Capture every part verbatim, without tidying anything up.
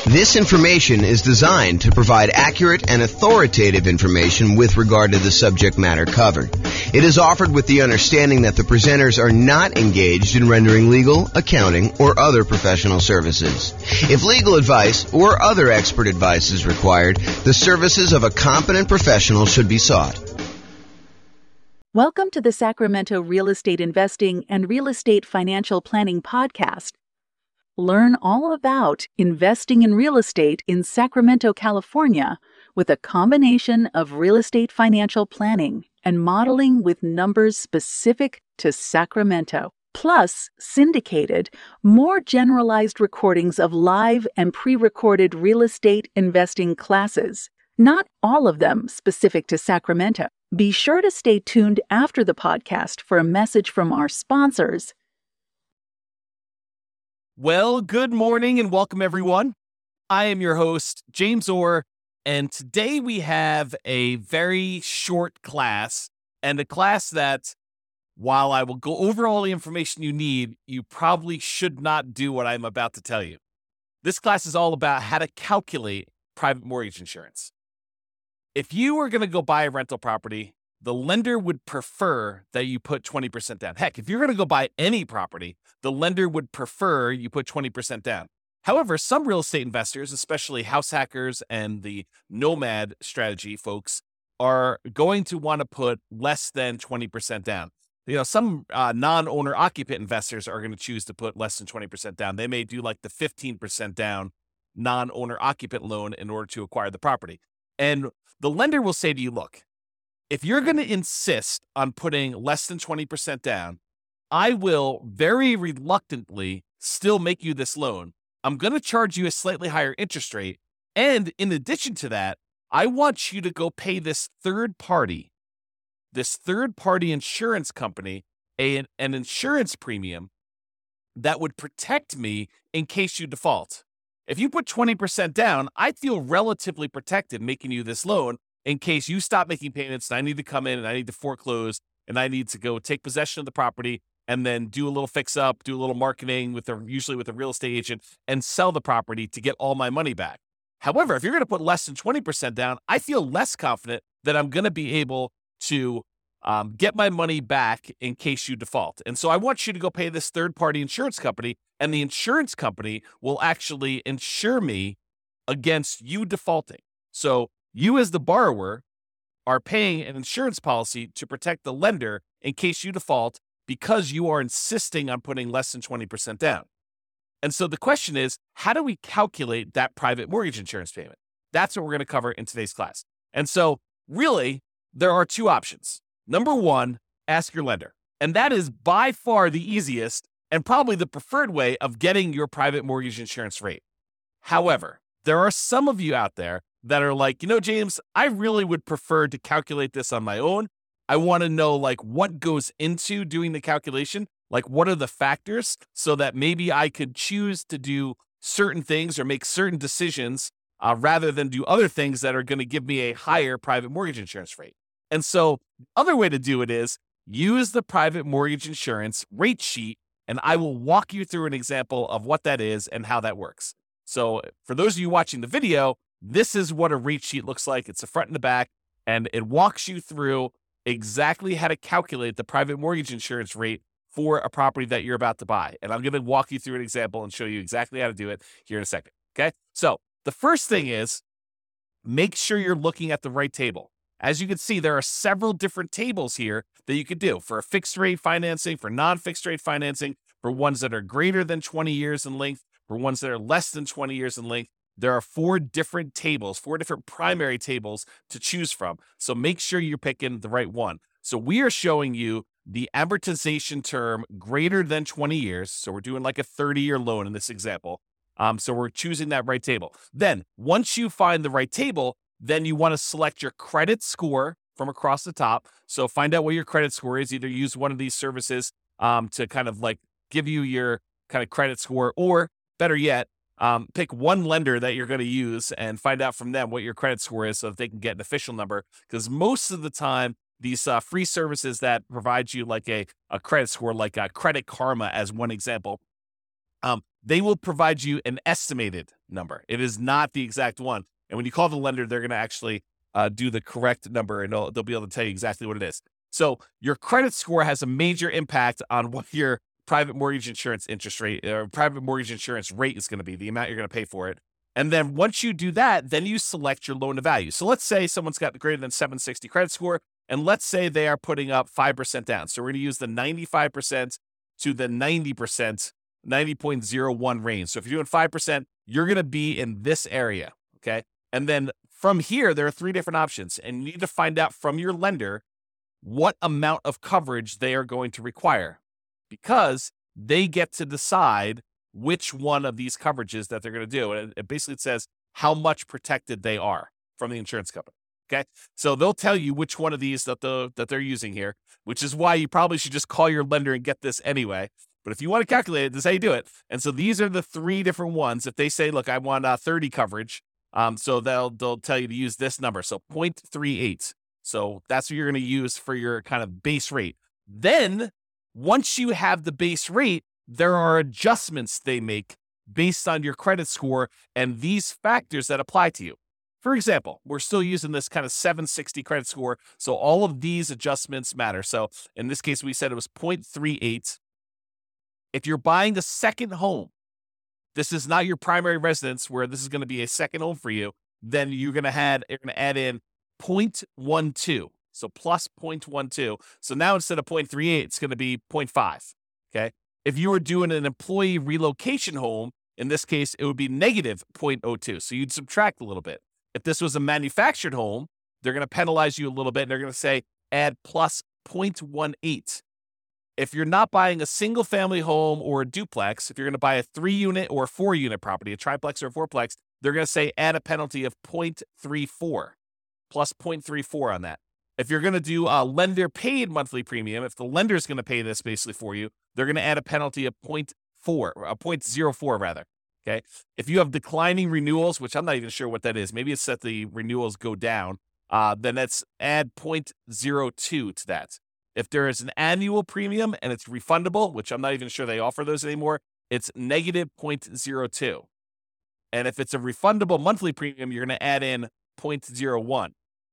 This information is designed to provide accurate and authoritative information with regard to the subject matter covered. It is offered with the understanding that the presenters are not engaged in rendering legal, accounting, or other professional services. If legal advice or other expert advice is required, the services of a competent professional should be sought. Welcome to the Sacramento Real Estate Investing and Real Estate Financial Planning Podcast. Learn all about investing in real estate in Sacramento, California, with a combination of real estate financial planning and modeling with numbers specific to Sacramento, plus syndicated, more generalized recordings of live and pre-recorded real estate investing classes, not all of them specific to Sacramento. Be sure to stay tuned after the podcast for a message from our sponsors. Well, good morning and welcome, everyone. I am your host, James Orr, and today we have a very short class, and a class that, while I will go over all the information you need, you probably should not do what I'm about to tell you. This class is all about how to calculate private mortgage insurance. If you are going to go buy a rental property, the lender would prefer that you put twenty percent down. Heck, if you're going to go buy any property, the lender would prefer you put twenty percent down. However, some real estate investors, especially house hackers and the nomad strategy folks, are going to want to put less than twenty percent down. You know, some uh, non-owner occupant investors are going to choose to put less than twenty percent down. They may do like the fifteen percent down non-owner occupant loan in order to acquire the property. And the lender will say to you, look, if you're going to insist on putting less than twenty percent down, I will very reluctantly still make you this loan. I'm going to charge you a slightly higher interest rate. And in addition to that, I want you to go pay this third party, this third party insurance company, a, an insurance premium that would protect me in case you default. If you put twenty percent down, I feel relatively protected making you this loan in case you stop making payments and I need to come in and I need to foreclose and I need to go take possession of the property and then do a little fix up, do a little marketing with a, usually with a real estate agent, and sell the property to get all my money back. However, if you're going to put less than twenty percent down, I feel less confident that I'm going to be able to um, get my money back in case you default. And so I want you to go pay this third-party insurance company, and the insurance company will actually insure me against you defaulting. So you as the borrower are paying an insurance policy to protect the lender in case you default because you are insisting on putting less than twenty percent down. And so the question is, how do we calculate that private mortgage insurance payment? That's what we're going to cover in today's class. And so really, there are two options. Number one, ask your lender. And that is by far the easiest and probably the preferred way of getting your private mortgage insurance rate. However, there are some of you out there that are like, you know, James, I really would prefer to calculate this on my own. I want to know like what goes into doing the calculation, like what are the factors so that maybe I could choose to do certain things or make certain decisions uh, rather than do other things that are going to give me a higher private mortgage insurance rate. And so the other way to do it is use the private mortgage insurance rate sheet, and I will walk you through an example of what that is and how that works. So for those of you watching the video, this is what a rate sheet looks like. It's the front and the back, and it walks you through exactly how to calculate the private mortgage insurance rate for a property that you're about to buy. And I'm going to walk you through an example and show you exactly how to do it here in a second. Okay. So the first thing is make sure you're looking at the right table. As you can see, there are several different tables here that you could do for a fixed rate financing, for non-fixed rate financing, for ones that are greater than twenty years in length, for ones that are less than twenty years in length. There are four different tables, four different primary tables to choose from. So make sure you're picking the right one. So we are showing you the amortization term greater than twenty years. So we're doing like a thirty year loan in this example. Um, so we're choosing that right table. Then once you find the right table, then you want to select your credit score from across the top. So find out what your credit score is. Either use one of these services um, to kind of like give you your kind of credit score, or better yet, um, pick one lender that you're going to use and find out from them what your credit score is so that they can get an official number. Because most of the time, these uh, free services that provide you like a, a credit score, like a Credit Karma as one example, Um, they will provide you an estimated number. It is not the exact one. And when you call the lender, they're going to actually uh, do the correct number, and they'll, they'll be able to tell you exactly what it is. So your credit score has a major impact on what your private mortgage insurance interest rate or private mortgage insurance rate is going to be, the amount you're going to pay for it. And then once you do that, then you select your loan to value. So let's say someone's got greater than seven sixty credit score, and let's say they are putting up five percent down. So we're going to use the ninety-five percent to the ninety percent, ninety point zero one range. So if you're doing five percent, you're going to be in this area, okay? And then from here, there are three different options, and you need to find out from your lender what amount of coverage they are going to require, because they get to decide which one of these coverages that they're going to do. And it basically it says how much protected they are from the insurance company. Okay. So they'll tell you which one of these that the that they're using here, which is why you probably should just call your lender and get this anyway. But if you want to calculate it, this is how you do it. And so these are the three different ones. If they say, look, I want uh, thirty coverage, um, so they'll they'll tell you to use this number. So zero point three eight. So that's what you're going to use for your kind of base rate. Then once you have the base rate, there are adjustments they make based on your credit score and these factors that apply to you. For example, we're still using this kind of seven sixty credit score, so all of these adjustments matter. So in this case, we said it was zero point three eight. If you're buying a second home, this is not your primary residence where this is going to be a second home for you, then you're going to add, you're going to add in zero point one two. So plus zero point one two. So now instead of zero point three eight, it's going to be zero point five. Okay. If you were doing an employee relocation home, in this case, it would be negative zero point zero two. So you'd subtract a little bit. If this was a manufactured home, they're going to penalize you a little bit. And they're going to say add plus zero point one eight. If you're not buying a single family home or a duplex, if you're going to buy a three unit or four unit property, a triplex or a fourplex, they're going to say add a penalty of zero point three four, plus zero point three four on that. If you're going to do a lender paid monthly premium, if the lender is going to pay this basically for you, they're going to add a penalty of zero point four, a zero point zero four rather. Okay. If you have declining renewals, which I'm not even sure what that is, maybe it's that the renewals go down, uh, then that's add zero point zero two to that. If there is an annual premium and it's refundable, which I'm not even sure they offer those anymore, it's negative zero point zero two. And if it's a refundable monthly premium, you're going to add in zero point zero one.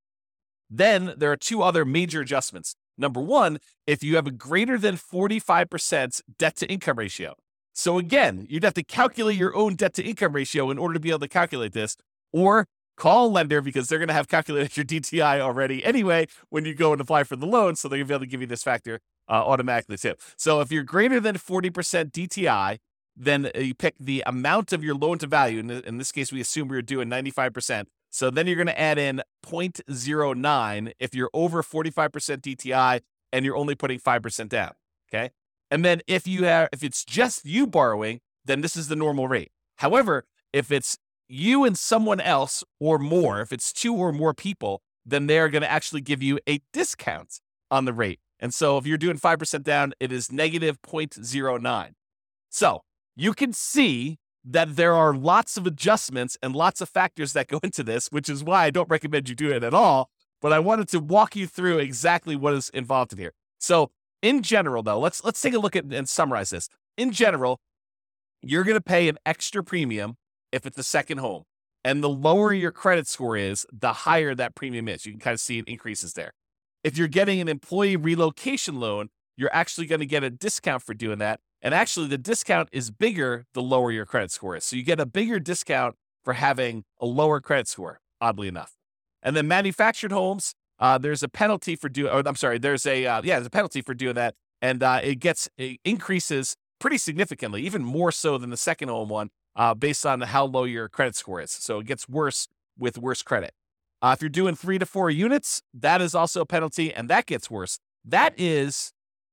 Then there are two other major adjustments. Number one, if you have a greater than forty-five percent debt to income ratio. So again, you'd have to calculate your own debt to income ratio in order to be able to calculate this, or call a lender because they're going to have calculated your D T I already anyway when you go and apply for the loan. So they're going to be able to give you this factor uh, automatically too. So if you're greater than forty percent D T I, then you pick the amount of your loan to value. In, in this case, we assume we were doing ninety-five percent. So then you're going to add in zero point zero nine if you're over forty-five percent D T I and you're only putting five percent down. Okay. And then if you have, if it's just you borrowing, then this is the normal rate. However, if it's you and someone else or more, if it's two or more people, then they're going to actually give you a discount on the rate. And so if you're doing five percent down, it is negative zero point zero nine. So you can see that there are lots of adjustments and lots of factors that go into this, which is why I don't recommend you do it at all. But I wanted to walk you through exactly what is involved in here. So in general, though, let's let's take a look at and summarize this. In general, you're going to pay an extra premium if it's a second home. And the lower your credit score is, the higher that premium is. You can kind of see it increases there. If you're getting an employee relocation loan, you're actually going to get a discount for doing that. And actually, the discount is bigger the lower your credit score is. So you get a bigger discount for having a lower credit score, oddly enough. And then manufactured homes, uh, there's a penalty for doing, or I'm sorry, there's a, uh, yeah, there's a penalty for doing that. And uh, it gets, it increases pretty significantly, even more so than the second home one, uh, based on how low your credit score is. So it gets worse with worse credit. Uh, if you're doing three to four units, that is also a penalty, and that gets worse. That is,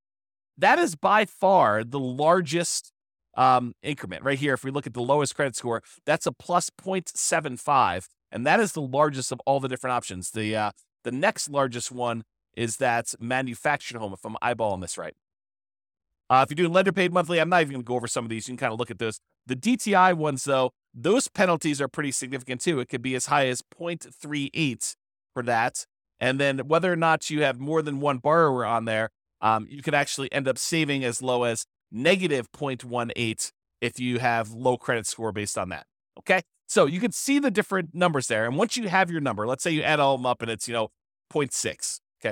that is by far the largest um, increment right here. If we look at the lowest credit score, that's a plus zero point seven five, and that is the largest of all the different options. The uh, the next largest one is that manufactured home, if I'm eyeballing this right. Uh, if you're doing lender paid monthly, I'm not even going to go over some of these. You can kind of look at those. The D T I ones, though, those penalties are pretty significant too. It could be as high as zero point three eight for that. And then whether or not you have more than one borrower on there, um, you could actually end up saving as low as negative zero point one eight if you have low credit score based on that. Okay. So you can see the different numbers there. And once you have your number, let's say you add all of them up and it's, you know, zero point six. Okay.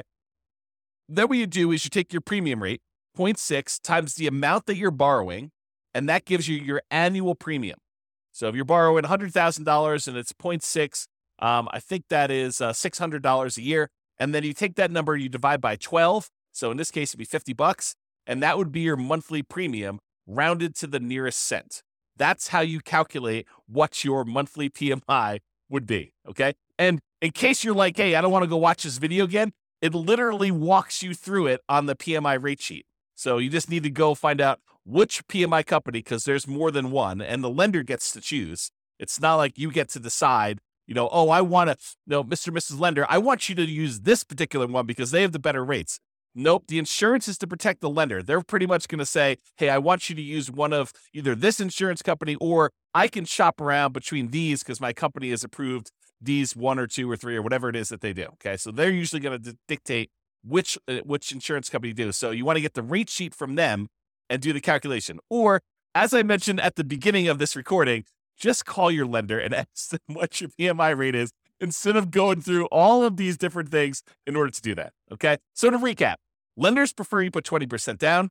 Then what you do is you take your premium rate, zero point six times the amount that you're borrowing, and that gives you your annual premium. So if you're borrowing one hundred thousand dollars and it's zero point six, um, I think that is uh, six hundred dollars a year. And then you take that number, you divide by twelve. So in this case, it'd be fifty bucks. And that would be your monthly premium rounded to the nearest cent. That's how you calculate what your monthly P M I would be, okay? And in case you're like, hey, I don't want to go watch this video again, it literally walks you through it on the P M I rate sheet. So you just need to go find out which P M I company, because there's more than one, and the lender gets to choose. It's not like you get to decide, you know, oh, I want to, no, Mister and Missus Lender, I want you to use this particular one because they have the better rates. Nope, the insurance is to protect the lender. They're pretty much going to say, hey, I want you to use one of either this insurance company, or I can shop around between these because my company has approved these one or two or three or whatever it is that they do. Okay, so they're usually going to d- dictate which uh, which insurance company you do. So you want to get the rate sheet from them and do the calculation. Or, as I mentioned at the beginning of this recording, just call your lender and ask them what your P M I rate is instead of going through all of these different things in order to do that. Okay, so to recap, lenders prefer you put twenty percent down.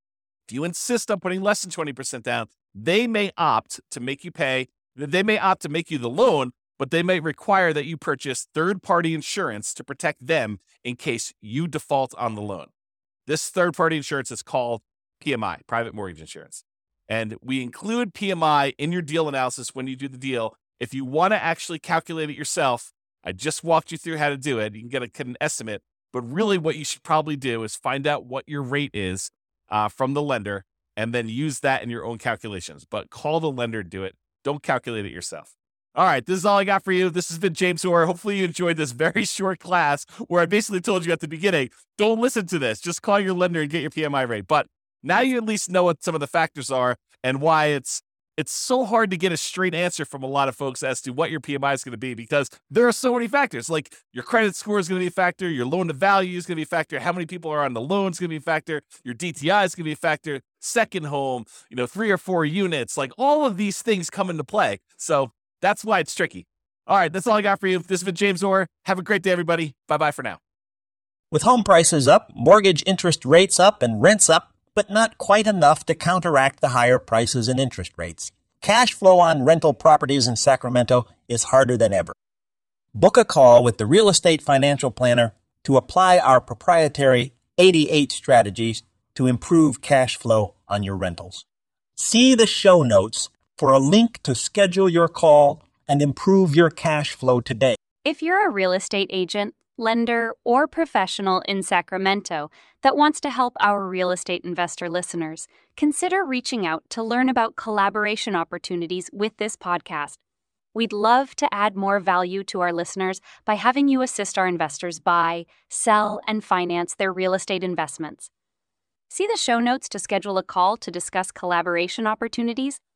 If you insist on putting less than twenty percent down, they may opt to make you pay. They may opt to make you the loan, but they may require that you purchase third-party insurance to protect them in case you default on the loan. This third-party insurance is called P M I, private mortgage insurance. And we include P M I in your deal analysis when you do the deal. If you want to actually calculate it yourself, I just walked you through how to do it. You can get, a, get an estimate. But really what you should probably do is find out what your rate is uh, from the lender and then use that in your own calculations. But call the lender, do it. Don't calculate it yourself. All right, this is all I got for you. This has been James Orr. Hopefully you enjoyed this very short class where I basically told you at the beginning, don't listen to this. Just call your lender and get your P M I rate. But now you at least know what some of the factors are and why it's it's so hard to get a straight answer from a lot of folks as to what your P M I is going to be, because there are so many factors. Like your credit score is going to be a factor, your loan to value is going to be a factor, how many people are on the loan is going to be a factor, your D T I is going to be a factor, second home, you know, three or four units, like all of these things come into play. So that's why it's tricky. All right, that's all I got for you. This has been James Orr. Have a great day, everybody. Bye-bye for now. With home prices up, mortgage interest rates up, and rents up, but not quite enough to counteract the higher prices and interest rates, cash flow on rental properties in Sacramento is harder than ever. Book a call with the Real Estate Financial Planner to apply our proprietary eighty-eight strategies to improve cash flow on your rentals. See the show notes for a link to schedule your call and improve your cash flow today. If you're a real estate agent, lender, or professional in Sacramento that wants to help our real estate investor listeners, consider reaching out to learn about collaboration opportunities with this podcast. We'd love to add more value to our listeners by having you assist our investors buy, sell, and finance their real estate investments. See the show notes to schedule a call to discuss collaboration opportunities.